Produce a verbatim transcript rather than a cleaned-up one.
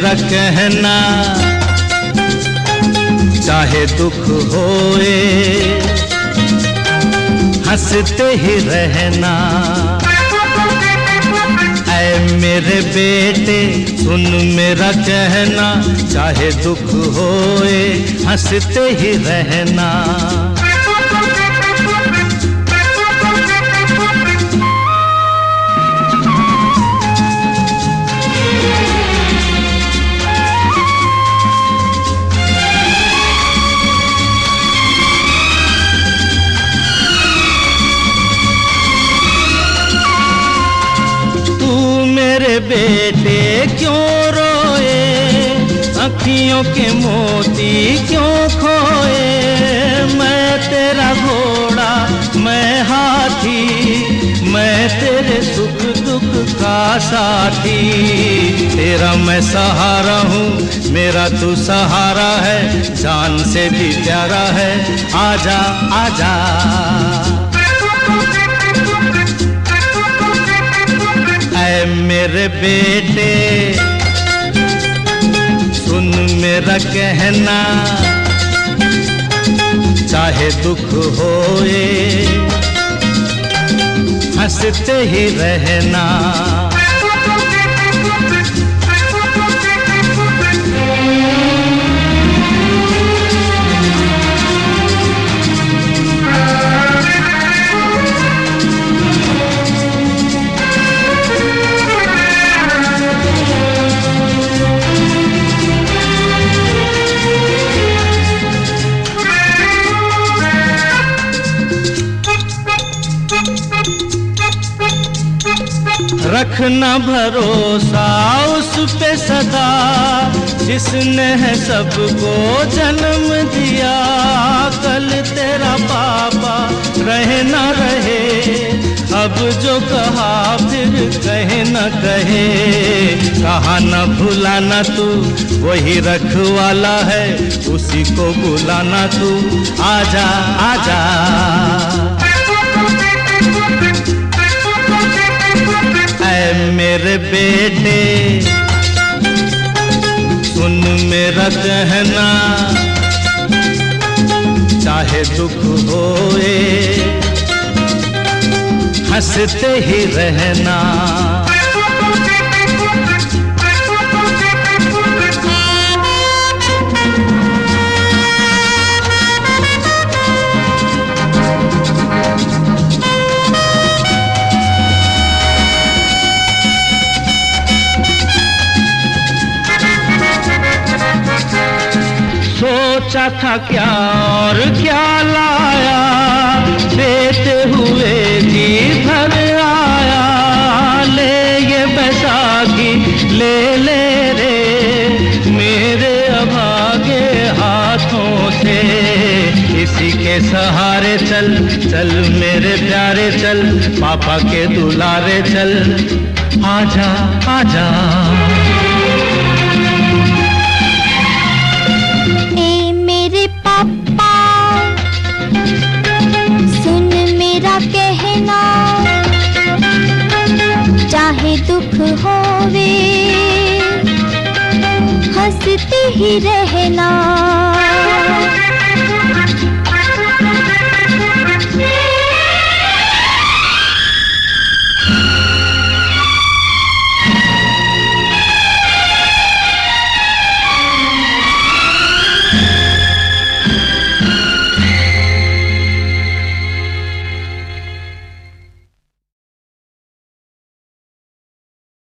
मेरा कहना, चाहे दुख होए हंसते ही रहना। ऐ मेरे बेटे सुन मेरा कहना, चाहे दुख होए हंसते ही रहना। मेरे बेटे क्यों रोए, अखियों के मोती क्यों खोए। मैं तेरा घोड़ा मैं हाथी, मैं तेरे सुख दुख का साथी। तेरा मैं सहारा हूँ, मेरा तू सहारा है, जान से भी प्यारा है। आजा आजा ऐ मेरे बेटे सुन मेरा कहना, चाहे दुख होए हंसते ही रहना। रखना भरोसा उस पे सदा, जिसने है सबको जन्म दिया। कल तेरा पापा रहे न रहे, अब जो कहा फिर कहे न कहे। कहा न भुलाना तू वही रखवाला है, उसी को बुलाना तू। आजा आजा ऐ मेरे बेटे सुन मेरा कहना, चाहे दुख होए हंसते ही रहना। सोचा था क्या और क्या लाया, देते हुए भी घर आया। ले ये बैसाखी ले ले रे मेरे अभागे हाथों से। इसी के सहारे चल चल मेरे प्यारे चल, पापा के दुलारे चल। आजा आजा चाहे दुख होवे हंसते ही रहना।